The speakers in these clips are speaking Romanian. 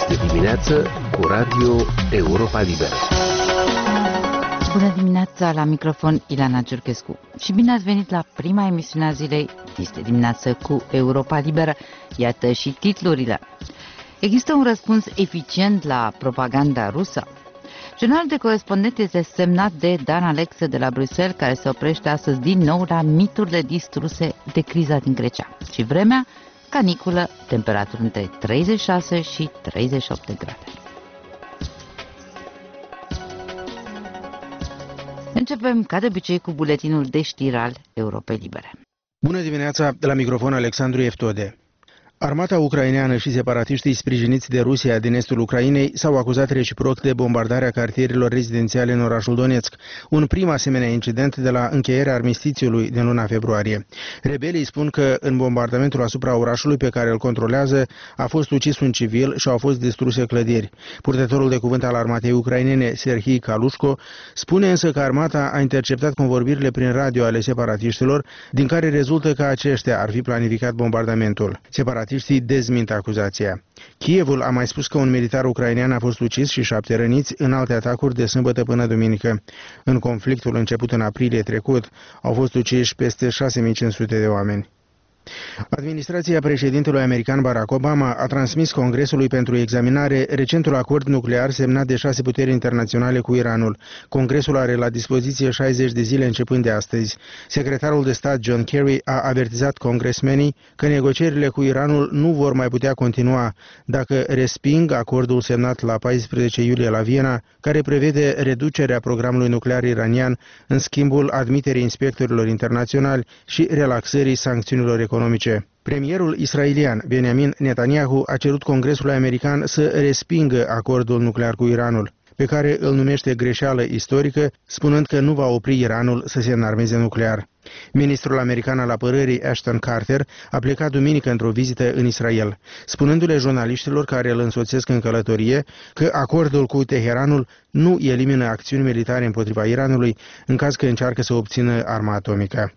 Este dimineață cu Radio Europa Liberă. Bună dimineața, la microfon Ilana Giurchescu și bine ați venit la prima emisiune a zilei. Este dimineață cu Europa Liberă. Iată și titlurile. Există un răspuns eficient la propaganda rusă? Jurnalul de corespondent este semnat de Dan Alexe de la Bruxelles, care se oprește astăzi din nou la miturile distruse de criza din Grecia. Și vremea, caniculă, temperaturi între 36 și 38 de grade. Începem, ca de obicei, cu buletinul de știri al Europei Libere. Bună dimineața, la microfon Alexandru Eftode. Armata ucraineană și separatiștii sprijiniți de Rusia din estul Ucrainei s-au acuzat reciproc de bombardarea cartierilor rezidențiale în orașul Donetsk, un prim asemenea incident de la încheierea armistițiului din luna februarie. Rebelii spun că în bombardamentul asupra orașului pe care îl controlează a fost ucis un civil și au fost distruse clădiri. Purtătorul de cuvânt al armatei ucrainene, Serhii Kalushko, spune însă că armata a interceptat convorbirile prin radio ale separatiștilor, din care rezultă că aceștia ar fi planificat bombardamentul. Separatiștii dezmint acuzația. Kievul a mai spus că un militar ucrainean a fost ucis și 7 răniți în alte atacuri de sâmbătă până duminică. În conflictul început în aprilie trecut, au fost uciși peste 6500 de oameni. Administrația președintelui american Barack Obama a transmis Congresului pentru examinare recentul acord nuclear semnat de 6 puteri internaționale cu Iranul. Congresul are la dispoziție 60 de zile începând de astăzi. Secretarul de stat John Kerry a avertizat congresmenii că negocierile cu Iranul nu vor mai putea continua dacă resping acordul semnat la 14 iulie la Viena, care prevede reducerea programului nuclear iranian în schimbul admiterii inspectorilor internaționali și relaxării sancțiunilor economice. Premierul israelian Benjamin Netanyahu a cerut Congresului american să respingă acordul nuclear cu Iranul, pe care îl numește greșeală istorică, spunând că nu va opri Iranul să se înarmeze nuclear. Ministrul american al apărării Ashton Carter a plecat duminică într-o vizită în Israel, spunându-le jurnaliștilor care îl însoțesc în călătorie că acordul cu Teheranul nu elimină acțiuni militare împotriva Iranului în caz că încearcă să obțină arma atomică.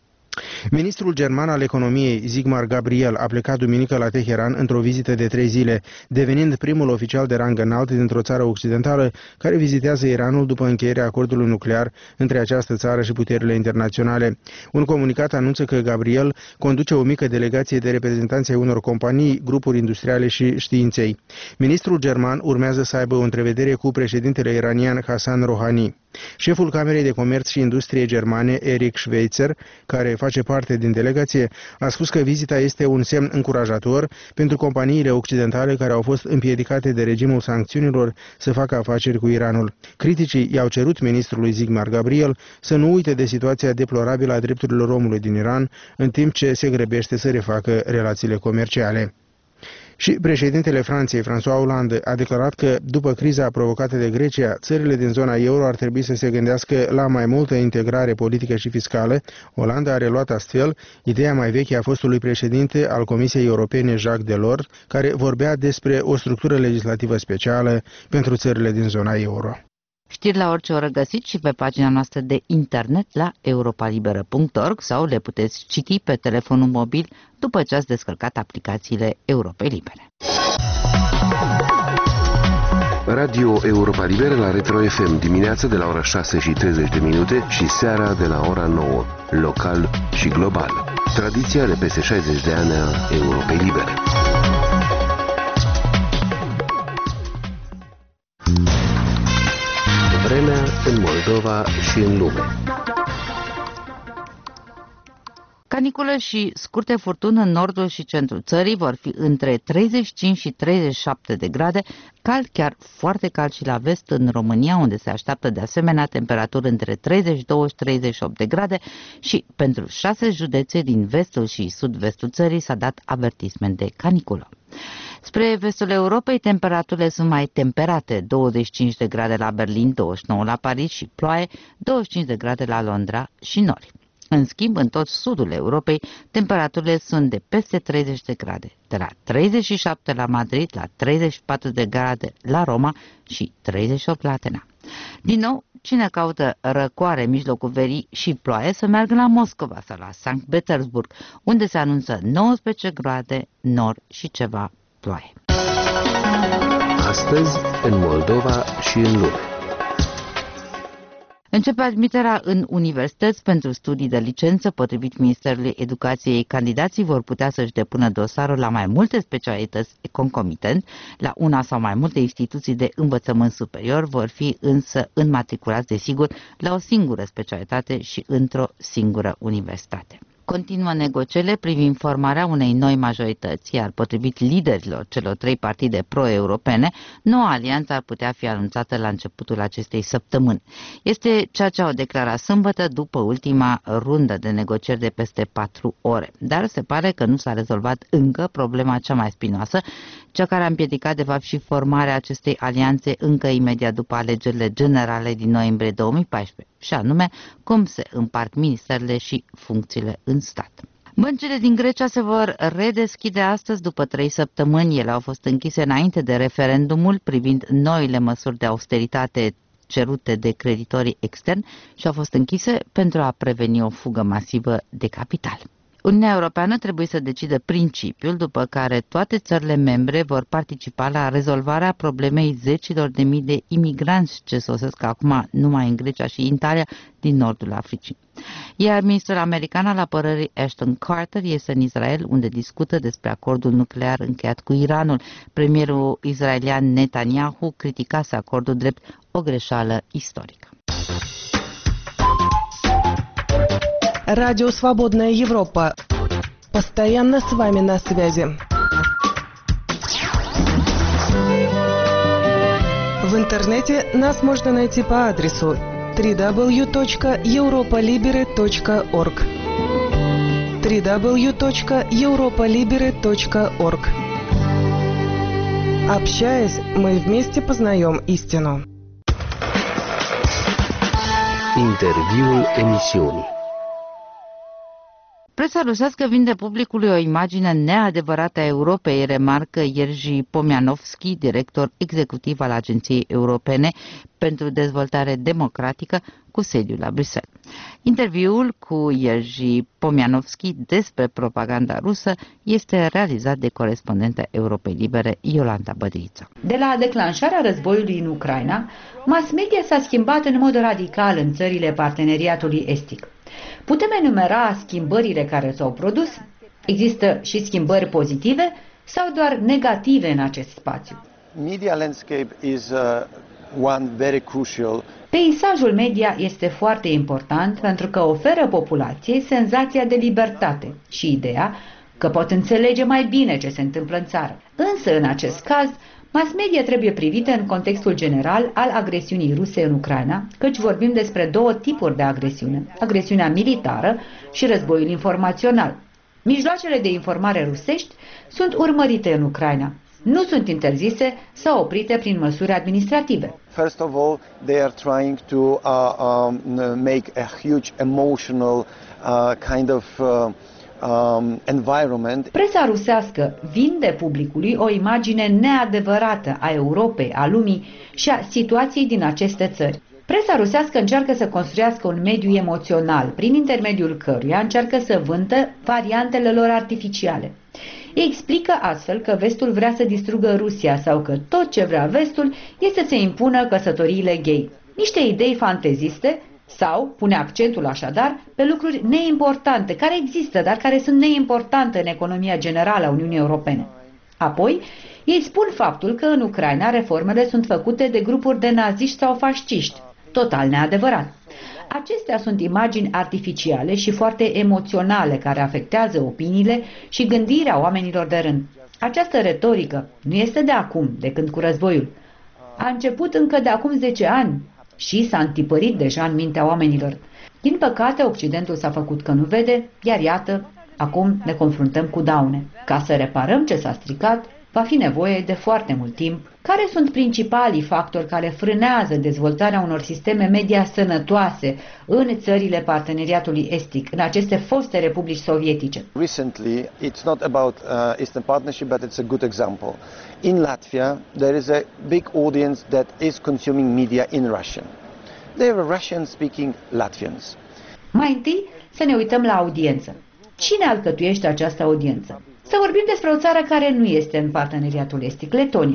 Ministrul german al economiei, Sigmar Gabriel, a plecat duminică la Teheran într-o vizită de 3 zile, devenind primul oficial de rang înalt dintr-o țară occidentală care vizitează Iranul după încheierea acordului nuclear între această țară și puterile internaționale. Un comunicat anunță că Gabriel conduce o mică delegație de reprezentanți ai unor companii, grupuri industriale și științei. Ministrul german urmează să aibă o întrevedere cu președintele iranian Hassan Rouhani. Șeful Camerei de Comerț și Industrie germane, Eric Schweitzer, care face parte din delegație, a spus că vizita este un semn încurajator pentru companiile occidentale care au fost împiedicate de regimul sancțiunilor să facă afaceri cu Iranul. Criticii i-au cerut ministrului Sigmar Gabriel să nu uite de situația deplorabilă a drepturilor omului din Iran, în timp ce se grăbește să refacă relațiile comerciale. Și președintele Franței, François Hollande, a declarat că, după criza provocată de Grecia, țările din zona euro ar trebui să se gândească la mai multă integrare politică și fiscală. Hollande a reluat astfel ideea mai veche a fostului președinte al Comisiei Europene, Jacques Delors, care vorbea despre o structură legislativă specială pentru țările din zona euro. Știri la orice oră găsiți și pe pagina noastră de internet la europalibera.org sau le puteți citi pe telefonul mobil după ce ați descărcat aplicațiile Europei Libere. Radio Europa Liberă la Retro FM dimineața de la ora 6:30 și seara de la ora 9, local și global. Tradiția de peste 60 de ani a Europei Libere. Vremea în Moldova și în lume. Caniculă și scurte furtuni în nordul și centrul țării vor fi între 35 și 37 de grade, cald, chiar foarte cald și la vest în România, unde se așteaptă de asemenea temperaturi între 32 și 38 de grade și pentru 6 județe din vestul și sud-vestul țării s-a dat avertisment de caniculă. Spre vestul Europei, temperaturile sunt mai temperate, 25 de grade la Berlin, 29 la Paris și ploaie, 25 de grade la Londra și nori. În schimb, în tot sudul Europei, temperaturile sunt de peste 30 de grade, de la 37 la Madrid, la 34 de grade la Roma și 38 la Atena. Din nou, cine caută răcoare în mijlocul verii și ploaie să meargă la Moscova sau la Sankt Petersburg, unde se anunță 19 grade, nori și ceva ploaie. Astăzi, în Moldova și în lume. Începe admiterea în universități pentru studii de licență. Potrivit Ministerului Educației, candidații vor putea să-și depună dosarul la mai multe specialități concomitent. La una sau mai multe instituții de învățământ superior vor fi însă înmatriculați, desigur, la o singură specialitate și într-o singură universitate. Continuă negocierile privind formarea unei noi majorități, iar potrivit liderilor celor 3 partide pro-europene, noua alianță ar putea fi anunțată la începutul acestei săptămâni. Este ceea ce au declarat sâmbătă după ultima rundă de negocieri de peste 4 ore. Dar se pare că nu s-a rezolvat încă problema cea mai spinoasă, cea care a împiedicat de fapt și formarea acestei alianțe încă imediat după alegerile generale din noiembrie 2014, și anume cum se împart ministerele și funcțiile în stat. Băncile din Grecia se vor redeschide astăzi după 3 săptămâni. Ele au fost închise înainte de referendumul privind noile măsuri de austeritate cerute de creditorii externi și au fost închise pentru a preveni o fugă masivă de capital. Uniunea Europeană trebuie să decidă principiul după care toate țările membre vor participa la rezolvarea problemei zecilor de mii de imigranți ce sosesc acum numai în Grecia și Italia din nordul Africii. Iar ministrul american al apărării Ashton Carter este în Israel, unde discută despre acordul nuclear încheiat cu Iranul. Premierul israelian Netanyahu criticase acordul drept o greșeală istorică. Радио «Свободная Европа». Постоянно с вами на связи. В интернете нас можно найти по адресу www.europolibere.org www.europolibere.org. Общаясь, мы вместе познаем истину. Interviul emisiunii. Presa rusească vinde publicului o imagine neadevărată a Europei, remarcă Jerzy Pomianovski, director executiv al Agenției Europene pentru Dezvoltare Democratică, cu sediul la Bruxelles. Interviul cu Jerzy Pomianovski despre propaganda rusă este realizat de corespondenta Europei Libere, Iolanta Bădriță. De la declanșarea războiului în Ucraina, mass media s-a schimbat în mod radical în țările parteneriatului estic. Putem enumera schimbările care s-au produs? Există și schimbări pozitive sau doar negative în acest spațiu? Media landscape is one very crucial. Peisajul media este foarte important pentru că oferă populației senzația de libertate și ideea că pot înțelege mai bine ce se întâmplă în țară. Însă, în acest caz, mass media trebuie privite în contextul general al agresiunii ruse în Ucraina, căci vorbim despre 2 tipuri de agresiune, agresiunea militară și războiul informațional. Mijloacele de informare rusești sunt urmărite în Ucraina, nu sunt interzise sau oprite prin măsuri administrative. First of all, they are trying to make a huge emotional kind of environment. Presa rusească vinde publicului o imagine neadevărată a Europei, a lumii și a situației din aceste țări. Presa rusească încearcă să construiască un mediu emoțional, prin intermediul căruia încearcă să vândă variantele lor artificiale. Ei explică astfel că vestul vrea să distrugă Rusia sau că tot ce vrea vestul este să impună căsătoriile gay. Niște idei fanteziste sau pune accentul așadar pe lucruri neimportante, care există, dar care sunt neimportante în economia generală a Uniunii Europene. Apoi, ei spun faptul că în Ucraina reformele sunt făcute de grupuri de naziști sau fasciști. Total neadevărat. Acestea sunt imagini artificiale și foarte emoționale care afectează opiniile și gândirea oamenilor de rând. Această retorică nu este de acum, de când cu războiul. A început încă de acum 10 ani și s-a întipărit deja în mintea oamenilor. Din păcate, Occidentul s-a făcut că nu vede, iar iată, acum ne confruntăm cu daune. Ca să reparăm ce s-a stricat, va fi nevoie de foarte mult timp. Care sunt principalii factori care frânează dezvoltarea unor sisteme media sănătoase în țările parteneriatului estic, în aceste foste republici sovietice? Recently, it's not about Eastern Partnership, but it's a good example. In Latvia, there is a big audience that is consuming media in Russian. They are Russian-speaking Latvians. Mai întâi să ne uităm la audiență. Cine alcătuiește această audiență? Să vorbim despre o țară care nu este în parteneriatul estic, Letonia.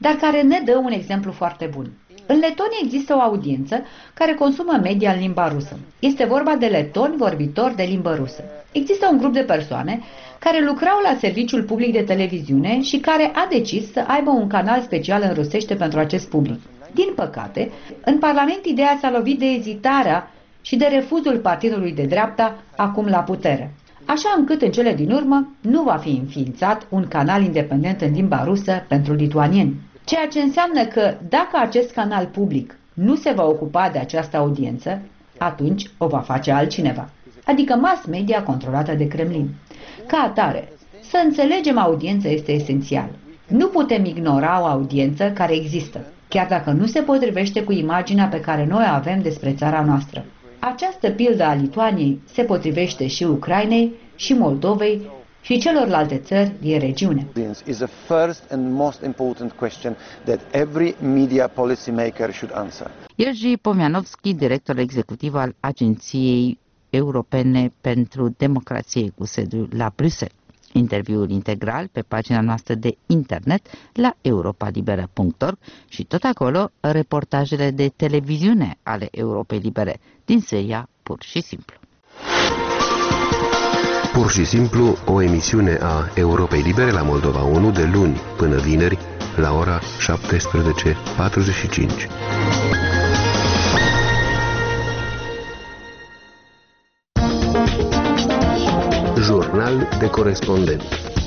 dar care ne dă un exemplu foarte bun. În Letonia există o audiență care consumă media în limba rusă. Este vorba de letoni vorbitori de limbă rusă. Există un grup de persoane care lucrau la serviciul public de televiziune și care a decis să aibă un canal special în rusește pentru acest public. Din păcate, în Parlament ideea s-a lovit de ezitarea și de refuzul partidului de dreapta acum la putere. Așa încât în cele din urmă nu va fi înființat un canal independent în limba rusă pentru lituanieni. Ceea ce înseamnă că dacă acest canal public nu se va ocupa de această audiență, atunci o va face altcineva, adică mass media controlată de Kremlin. Ca atare, să înțelegem audiența este esențial. Nu putem ignora o audiență care există, chiar dacă nu se potrivește cu imaginea pe care noi o avem despre țara noastră. Această pildă a Lituaniei se potrivește și Ucrainei, și Moldovei, și celorlalte țări din regiune. Is the first and most important question that every media policy maker should answer. Jerzy Pomianowski, director executiv al Agenției Europene pentru Democrație cu sediul la Bruxelles. Interviul integral pe pagina noastră de internet la europalibera.org și tot acolo reportajele de televiziune ale Europei Libere din seria Pur și Simplu. Pur și simplu, o emisiune a Europei Libere la Moldova 1 de luni până vineri la ora 17:45. Jurnal de corespondent.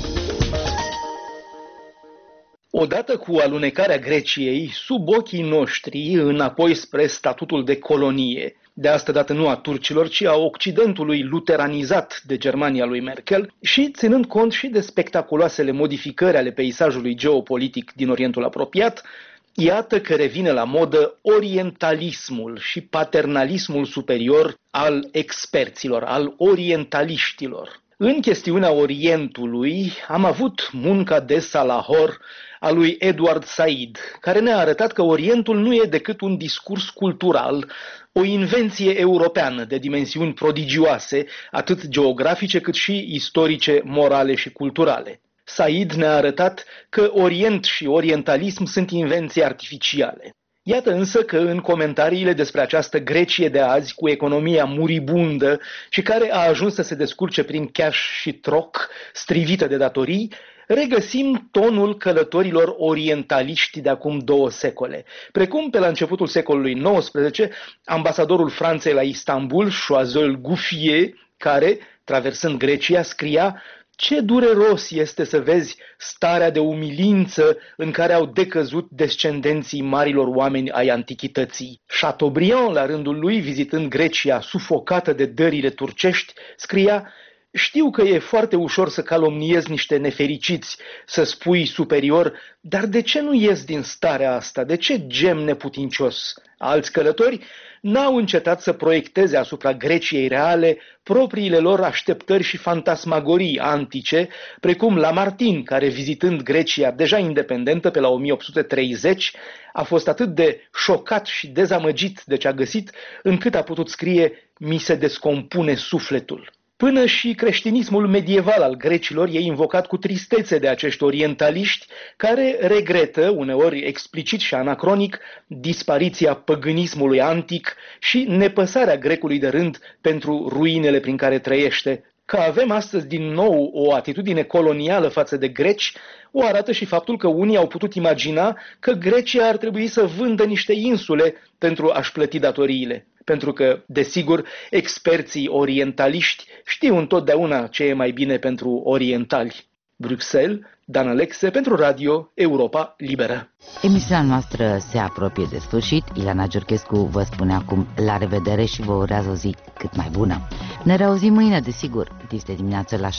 Odată cu alunecarea Greciei sub ochii noștri înapoi spre statutul de colonie, de asta dată nu a turcilor, ci a Occidentului luteranizat de Germania lui Merkel, și ținând cont și de spectaculoasele modificări ale peisajului geopolitic din Orientul apropiat, iată că revine la modă orientalismul și paternalismul superior al experților, al orientaliștilor. În chestiunea Orientului am avut munca de Salahor a lui Edward Said, care ne-a arătat că Orientul nu e decât un discurs cultural, o invenție europeană de dimensiuni prodigioase, atât geografice cât și istorice, morale și culturale. Said ne-a arătat că Orient și orientalism sunt invenții artificiale. Iată însă că în comentariile despre această Grecie de azi, cu economia muribundă și care a ajuns să se descurce prin cash și troc, strivită de datorii, regăsim tonul călătorilor orientaliști de acum 2 secole, precum pe la începutul secolului XIX, ambasadorul Franței la Istanbul, Choiseul Gouffier, care, traversând Grecia, scria: "Ce dureros este să vezi starea de umilință în care au decăzut descendenții marilor oameni ai antichității." Chateaubriand, la rândul lui, vizitând Grecia sufocată de dările turcești, scria: "Știu că e foarte ușor să calomniezi niște nefericiți, să spui superior, dar de ce nu ies din starea asta? De ce gem neputincios?" Alți călători n-au încetat să proiecteze asupra Greciei reale propriile lor așteptări și fantasmagorii antice, precum Lamartine, care, vizitând Grecia deja independentă pe la 1830, a fost atât de șocat și dezamăgit de ce a găsit, încât a putut scrie: "Mi se descompune sufletul." Până și creștinismul medieval al grecilor e invocat cu tristețe de acești orientaliști care regretă, uneori explicit și anacronic, dispariția păgânismului antic și nepăsarea grecului de rând pentru ruinele prin care trăiește. Că avem astăzi din nou o atitudine colonială față de greci, o arată și faptul că unii au putut imagina că Grecia ar trebui să vândă niște insule pentru a-și plăti datoriile. Pentru că, desigur, experții orientaliști știu întotdeauna ce e mai bine pentru orientali. Bruxelles, Dan Alexe pentru Radio Europa Liberă. Emisiunea noastră se apropie de sfârșit. Ileana Giurchescu vă spune acum la revedere și vă urează o zi cât mai bună. Ne reauzim mâine, desigur, de dimineață la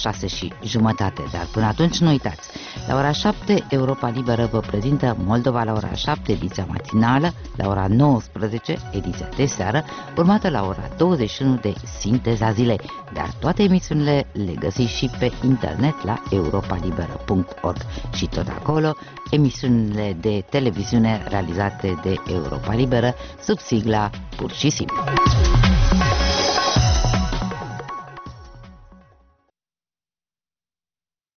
6:30, dar până atunci nu uitați. La ora 7, Europa Liberă vă prezintă Moldova la ora 7, ediția matinală, la ora 19, ediția de seară, urmată la ora 21 de Sinteza Zilei. Dar toate emisiunile le găsiți și pe internet la europalibera.org și tot acolo emisiunile de televiziune realizate de Europa Liberă sub sigla Pur și Simplu.